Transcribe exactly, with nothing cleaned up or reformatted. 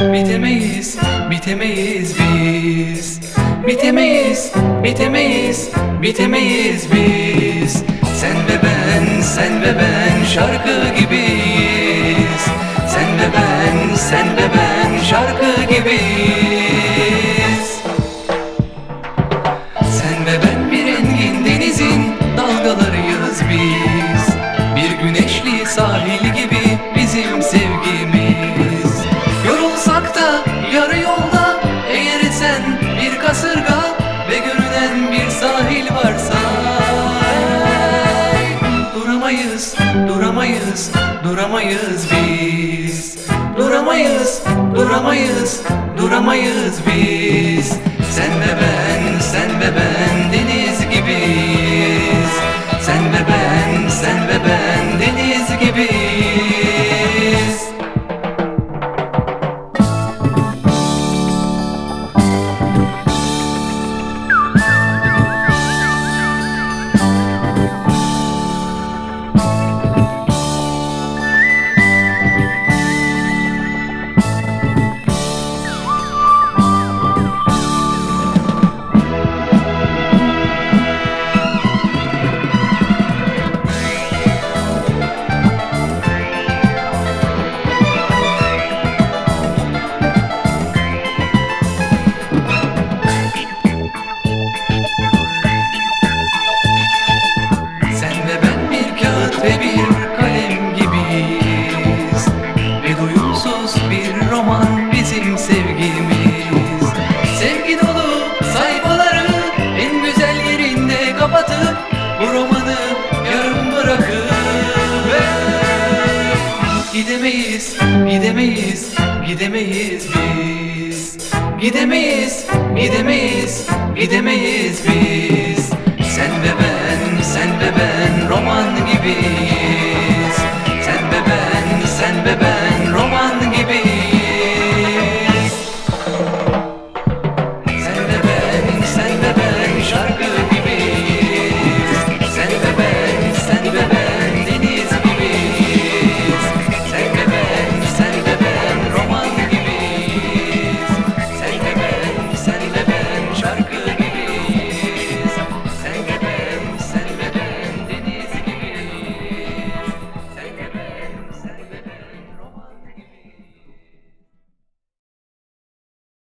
Bitemeyiz, bitemeyiz biz. Bitemeyiz, bitemeyiz, bitemeyiz biz. Sen ve ben, sen ve ben şarkı gibiyiz. Sen ve ben, sen ve ben şarkı gibiyiz. Sen ve ben bir engin denizin dalgalarıyız biz. Bir güneşli sahil gibi bizim sevgimiz. Yorulsak da yarı yolda eğer sen bir kasırga ve görünen bir sahil varsa, duramayız, duramayız, duramayız biz. Duramayız, duramayız, duramayız biz. Sen ve ben, sen ve ben deniz gibiyiz. Sen ve ben, sen ve ben deniz gibiyiz. Ve bir kalem gibiyiz ve doyumsuz bir roman bizim sevgimiz. Sevgi dolu sayfaları en güzel yerinde kapatıp bu romanı yarım bırakıp gidemeyiz, gidemeyiz, gidemeyiz biz. Gidemeyiz, gidemeyiz, gidemeyiz biz.